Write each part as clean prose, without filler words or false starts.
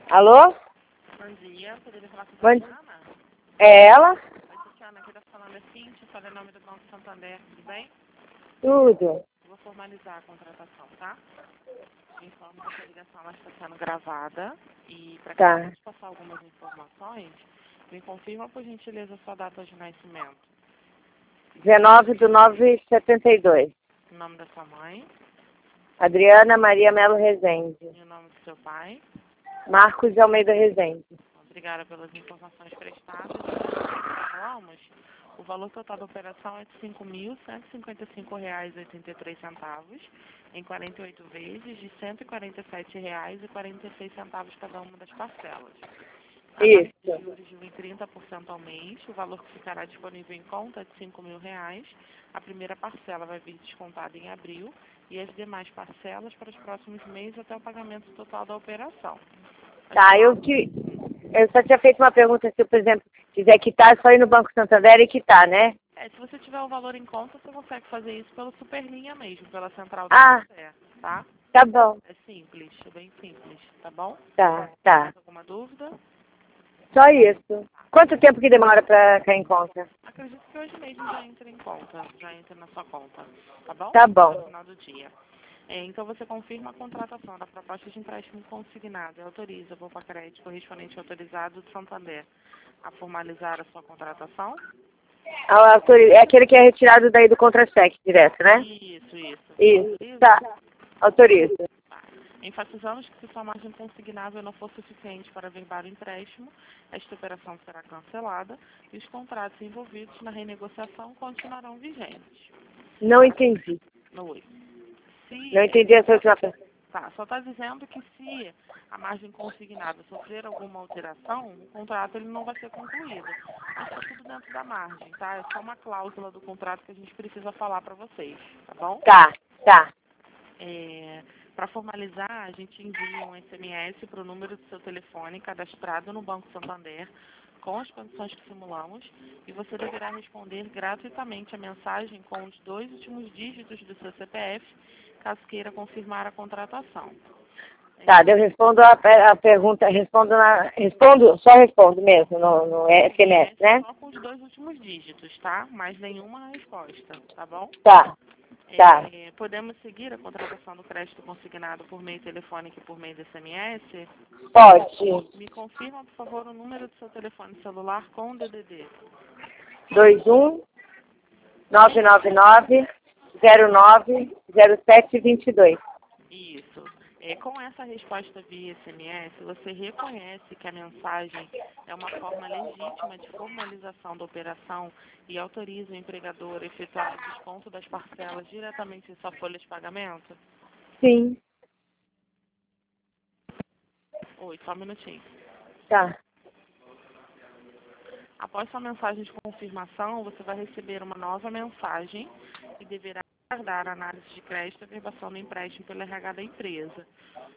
Alô? Bom dia, poderia falar com a Bom... Tatiana? É ela? Oi, Tatiana, aqui está falando assim, te falei o nome do Banco Santander, tudo bem? Tudo. Vou formalizar a contratação, tá? Informo que essa ligação ela está sendo gravada e para que eu Tá. possa passar algumas informações, me confirma por gentileza a sua data de nascimento, 19/9/72. o nome da sua mãe Adriana Maria Melo Rezende. e o nome do seu pai. Marcos de Almeida Rezende. Obrigada pelas informações prestadas. Como falamos, o valor total da operação é de R$ 5.155,83, em 48 vezes de R$ 147,46 cada uma das parcelas. A taxa de Isso. juros de 1,30% ao mês, o valor que ficará disponível em conta é de R$ 5.000. A primeira parcela vai vir descontada em abril e as demais parcelas para os próximos meses até o pagamento total da operação. Tá, eu só tinha feito uma pergunta se eu, por exemplo, quiser quitar, é só ir no Banco Santander e quitar, né? Se você tiver o valor em conta, você consegue fazer isso pelo Superlinha mesmo, pela central da Ah, Santander, tá? tá bom. É simples, é bem simples, tá bom? Tá, tá. Mais alguma dúvida? Só isso. Quanto tempo que demora pra cair em conta? Acredito que hoje mesmo já entra em conta, já entra na sua conta, tá bom? Tá No bom. final do dia. Então você confirma a contratação da proposta de empréstimo consignado e autoriza o Poupa Crédito correspondente autorizado do Santander a formalizar a sua contratação? É aquele que é retirado daí do contra-cheque direto, né? Isso. Isso. Autoriza? Tá. Autoriza. Tá. Enfatizamos que se sua margem consignável não for suficiente para averbar o empréstimo, esta operação será cancelada e os contratos envolvidos na renegociação continuarão vigentes. Não entendi. Oi. Não entendi essa última frase. Tá, só está dizendo que se a margem consignada sofrer alguma alteração, o contrato ele não vai ser concluído. Mas está tudo dentro da margem, tá? É só uma cláusula do contrato que a gente precisa falar para vocês, tá bom? Tá. Para formalizar, a gente envia um SMS para o número do seu telefone cadastrado no Banco Santander com as condições que simulamos e você deverá responder gratuitamente a mensagem com os 2 últimos dígitos do seu CPF, caso queira confirmar a contratação. Tá, eu respondo a pergunta, só respondo mesmo no SMS, né? Só com os 2 últimos dígitos, tá? Mais nenhuma resposta, tá bom? Tá. Podemos seguir a contratação do crédito consignado por meio telefônico e por meio de SMS? Pode. Me confirma, por favor, o número do seu telefone celular com o DDD. 21 999 090722. Isso. Com essa resposta via SMS, você reconhece que a mensagem é uma forma legítima de formalização da operação e autoriza o empregador a efetuar o desconto das parcelas diretamente em sua folha de pagamento? Sim. Oi, só um minutinho. Tá. Após sua mensagem de confirmação, você vai receber uma nova mensagem e deverá aguardar a análise de crédito e averbação do empréstimo pelo RH da empresa.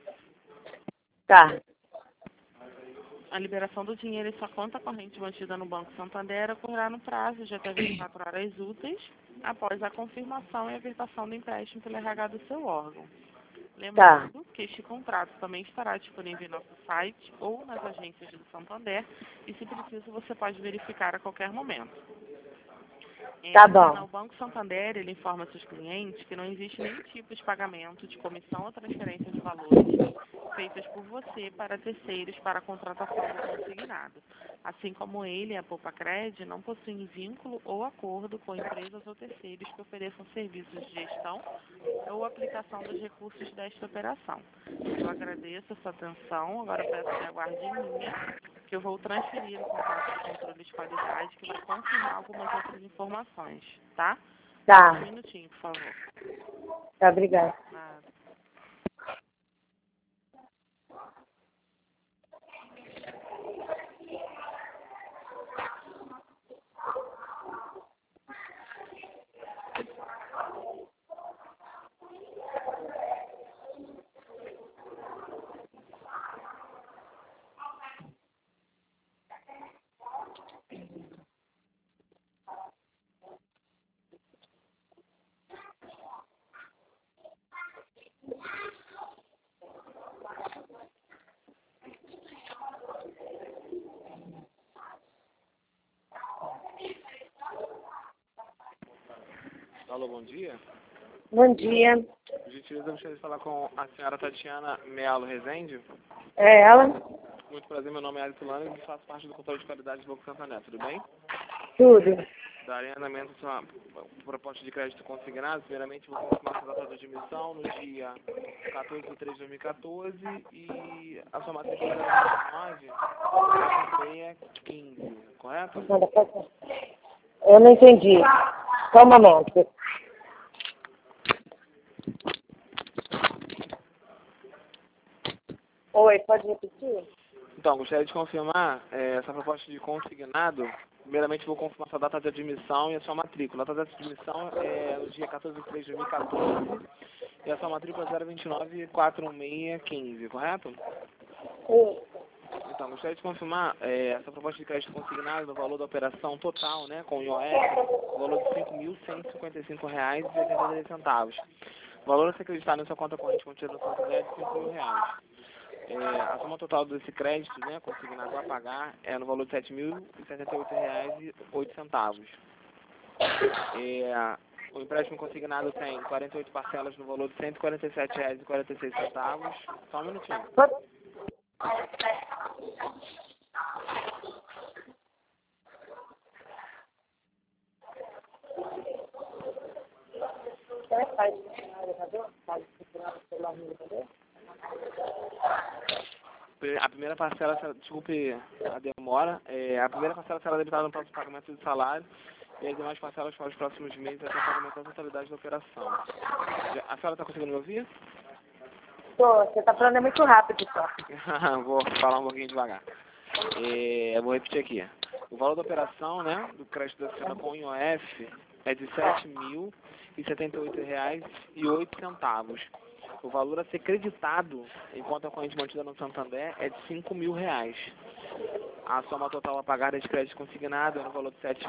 Tá. A liberação do dinheiro em sua conta corrente mantida no Banco Santander ocorrerá no prazo de até 24 horas úteis após a confirmação e averbação do empréstimo pelo RH do seu órgão. Lembrando que este contrato também estará disponível em nosso site ou nas agências do Santander e, se preciso, você pode verificar a qualquer momento. Tá bom. O Banco Santander ele informa seus clientes que não existe nenhum tipo de pagamento de comissão ou transferência de valores feitas por você para terceiros para a contratação do consignado. Assim como ele, a Poupa Cred, não possuem vínculo ou acordo com empresas ou terceiros que ofereçam serviços de gestão ou aplicação dos recursos desta operação. Eu agradeço a sua atenção. Agora peço que aguarde em linha, que eu vou transferir o contato do controle de qualidade, que vai confirmar algumas outras informações, tá? Tá. Um minutinho, por favor. Tá, obrigada. Nada. Alô, bom dia. Bom dia. Por gentileza, eu gostaria de falar com a senhora Tatiana Melo Rezende. É ela? Muito prazer, meu nome é Alito Lano e faço parte do controle de qualidade do Banco Santander, tudo bem? Tudo. Darei andamento a sua proposta de crédito consignado. Primeiramente, vou confirmar sua data de admissão no dia 14/3/2014 e a sua matrícula 029-4615, correto? Eu não entendi. Só um momento. Oi, pode repetir? Então, gostaria de confirmar essa proposta de consignado. Primeiramente, vou confirmar sua data de admissão e a sua matrícula. A data de admissão é no dia 14/3/2014 e a sua matrícula é 029-41615, correto? Sim. Então, gostaria de confirmar essa proposta de crédito consignado no valor da operação total, né, com o IOF, o valor de R$ 5.155,83. O valor a ser acreditado na sua conta corrente contida no Santander é de R$ 5.000. A soma total desse crédito, né, consignado a pagar é no valor de R$ 7.078,08. O empréstimo consignado tem 48 parcelas no valor de R$ 147,46. Só um minutinho. A primeira parcela, desculpe a demora, a primeira parcela será debitada no próximo pagamento do salário e as demais parcelas para os próximos meses até o pagamento da totalidade da operação. A senhora está conseguindo me ouvir? Tô, você está falando muito rápido só. Vou falar um pouquinho devagar. Vou repetir aqui. O valor da operação, né, do crédito da senhora com o IOF é de R$ 7.078,08. O valor a ser creditado em conta corrente mantida no Santander é de R$ 5.000. A soma total a pagar de crédito consignado é no valor de R$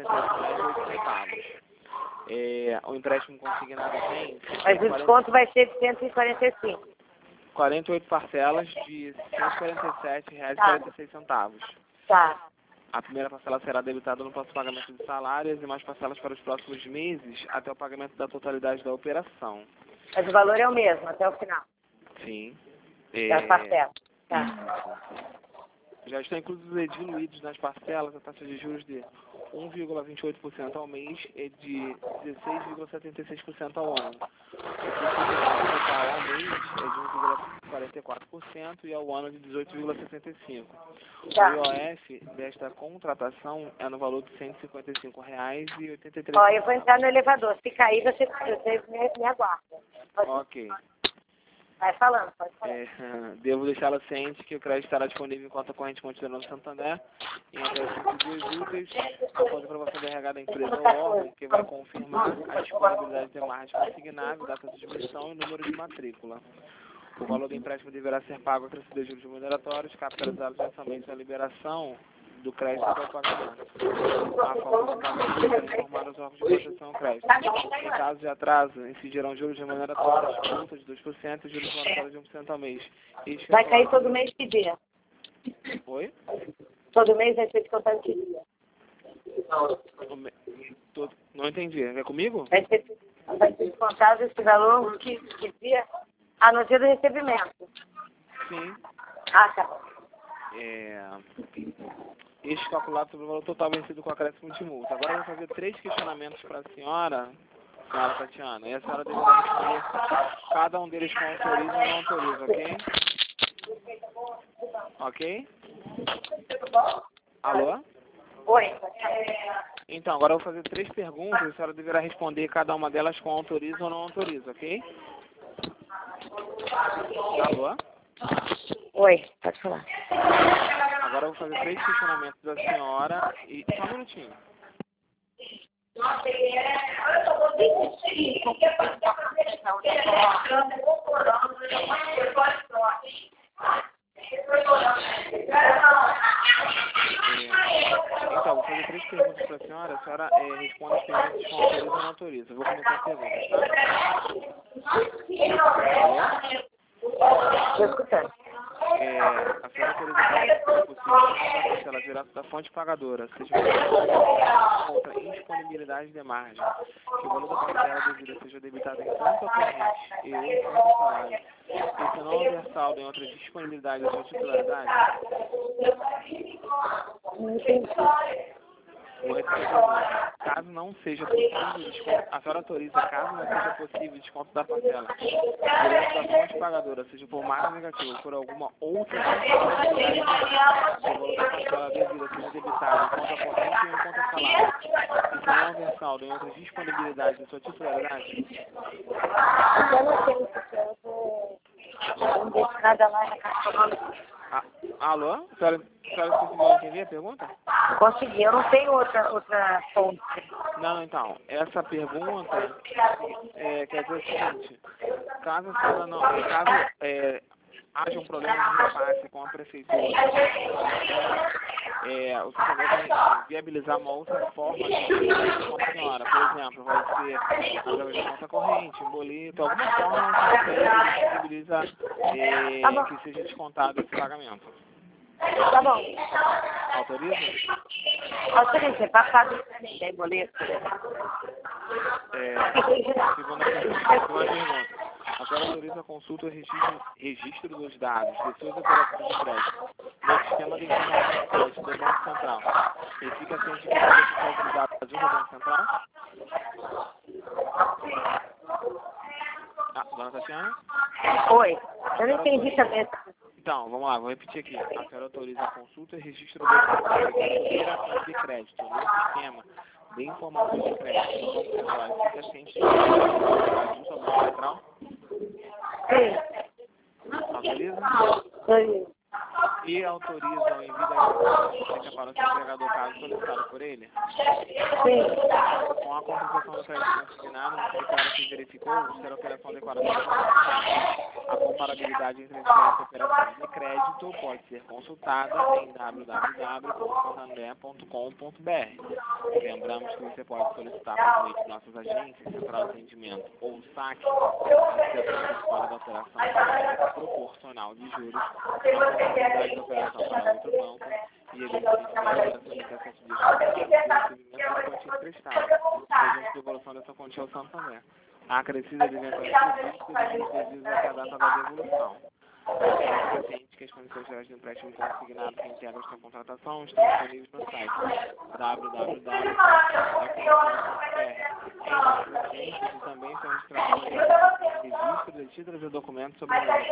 7.078,08. O empréstimo consignado tem... Mas o desconto vai ser de 145. 48 parcelas de R$ 147,46. Tá. A primeira parcela será debitada no próximo pagamento de salário e as demais parcelas para os próximos meses até o pagamento da totalidade da operação. Mas o valor é o mesmo, até o final. Sim. Das parcelas. Tá. Já estão inclusos diluídos nas parcelas a taxa de juros de 1,28% ao mês e de 16,76% ao ano. O total ao mês é de 1,44% e ao ano de 18,65%. Tá. O IOF desta contratação é no valor de R$ 155,83. Ó, eu vou entrar no elevador. Se cair, você me aguarda. Ok. Vai falando, pode falar. Devo deixá-la ciente que o crédito estará disponível em conta corrente contida no Santander em até 5 dias úteis, após a aprovação da RH da empresa ou órgão, que vai confirmar a disponibilidade de margens consignáveis, data de emissão e número de matrícula. O valor do empréstimo deverá ser pago a crescer de juros remuneratórios, capitalizados mensalmente na liberação do crédito para o pagamento. A forma de pagamento será informada aos órgãos de proteção ao crédito. Em caso de atraso, incidirão juros remuneratórios, multa de 2% e juros remuneratórios de 1% ao mês. Vai cair todo mês que dia? Oi? Todo mês vai ser descontado que dia? Não entendi. É comigo? Vai ser descontado esse valor que dia? Ah, no dia do recebimento. Sim. Ah, tá bom. Este calculado sobre o valor total vencido com acréscimo de multa. Agora eu vou fazer 3 questionamentos para a senhora Tatiana, e a senhora deverá responder cada um deles com autoriza ou não autoriza, ok? Ok? Alô? Oi. Então, agora eu vou fazer 3 perguntas e a senhora deverá responder cada uma delas com autoriza ou não autoriza, ok? Alô? Oi, pode falar. Agora eu vou fazer 3 questionamentos da senhora e... Só um minutinho. Então, vou fazer 3 perguntas para a senhora responde as perguntas com autoriza ou não autoriza. Eu vou começar as perguntas, tá? Alô? Estou escutando. A senhora autoriza para possível a parcela direto da fonte pagadora, seja outra indisponibilidade de margem, que o valor da parcela devida seja debitado em conta corrente e ou conta salário, e se não houver saldo em outra disponibilidade da sua titularidade. Não entendi. Vou repetir a pergunta. Caso não seja possível desconto, a senhora autoriza, caso não seja possível desconto da parcela direto da fonte pagadora, seja por margem negativa ou por alguma outra disponibilidade, o valor da parcela devida seja debitado em conta corrente ou em conta salário, e se não houver saldo em outra disponibilidade da sua titularidade. Eu não sei porque eu tô dedicada lá na Caixa Econômica. Alô? A senhora conseguiu entender a pergunta? Consegui, eu não tenho outra fonte. Não, então, essa pergunta quer dizer o seguinte, caso a senhora não, haja um problema de repasse com a prefeitura, o Santander vai viabilizar uma outra forma de com a senhora. Por exemplo, vai ser através de conta corrente, um boleto, alguma forma o Santander disponibiliza que seja descontado esse pagamento. Tá bom. Autoriza? Autoriza, passado pra mim, daí boleto. Segunda pergunta. A senhora autoriza a consulta e registro dos dados de suas operações de crédito no sistema de informação de crédito do Banco Central. E fica ciente de que pode ser utilizado do Banco Central? Dona Tatiana? Oi, eu não entendi também. Então, vamos lá, vou repetir aqui. A senhora autoriza a consulta e registro dos dados de operações de crédito no sistema de informação de crédito do Banco Central. E fica ciente de que pode ser utilizado do Banco Central? Sim. Autoriza? Sim. E autoriza o envio da informação para o seu empregador caso solicitado por ele? Sim. Com a compensação do crédito consignado, declara que verificou se a operação adequada a comparabilidade entre as diferentes operações de crédito pode ser consultada em www.santander.com.br. Lembramos que você pode solicitar por meio de nossas agências, central de atendimento ou saque, a situação fora da operação proporcional de juros, a possibilidade da operação para outro banco e ele operação de 17 dias para o recebimento da quantia emprestada, mediante a devolução dessa quantia ao Santander. A acrescida de eventuais prejuízos até a data da devolução. É ciente que as condições gerais do empréstimo consignado que integram esta contratação estão disponíveis no site www.consignado.br. Em também são registrados registro de títulos e documentos sobre o número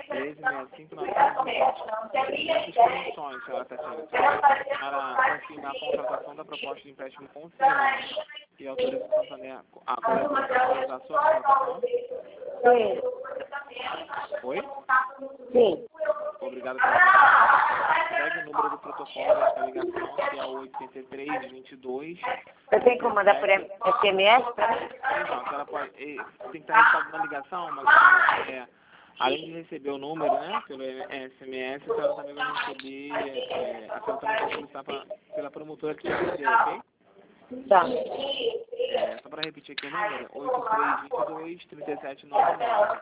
13.65.920. Essas condições, senhora Tatiana, para confirmar a contratação da proposta de empréstimo consignado e autoriza o Santander a coleção da sua contratação? Sim. Oi? Sim. Obrigado pela participação. Segue o número do protocolo desta ligação, que é o 8322. Eu tenho que mandar por SMS para mim? Então, a senhora pode, tem que estar registrado na ligação, mas além de receber o número, né, pelo SMS, a senhora também vai receber, a senhora também vai solicitar pela promotora que te atendeu, ok? Tá. Só para repetir aqui o número, 8322-3799.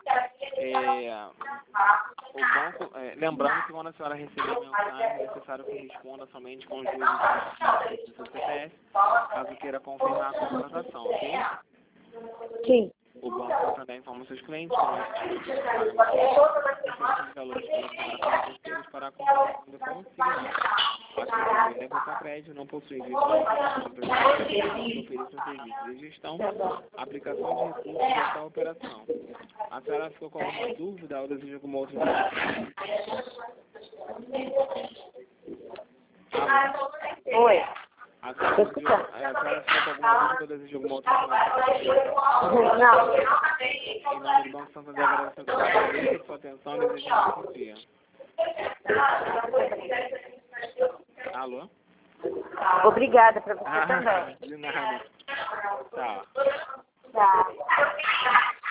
O banco, lembrando que quando a senhora receber a mensagem, é necessário que responda somente com os dois dígitos do seu CPF, caso queira confirmar a contratação, ok? Sim. O banco também informa seus clientes que os valores para a contratação do consignado. A Santander Débito Crédito não possui vínculo de serviços de gestão, aplicação de recursos dessa operação. A senhora ficou com alguma dúvida ou deseja alguma outra informação? Oi. A senhora ficou com alguma dúvida ou deseja alguma outra informação? Não. Em nome do Banco Santander, agradeço a sua atenção e desejo um bom dia. Alô? Obrigada para você também. De nada. Tchau. Tá.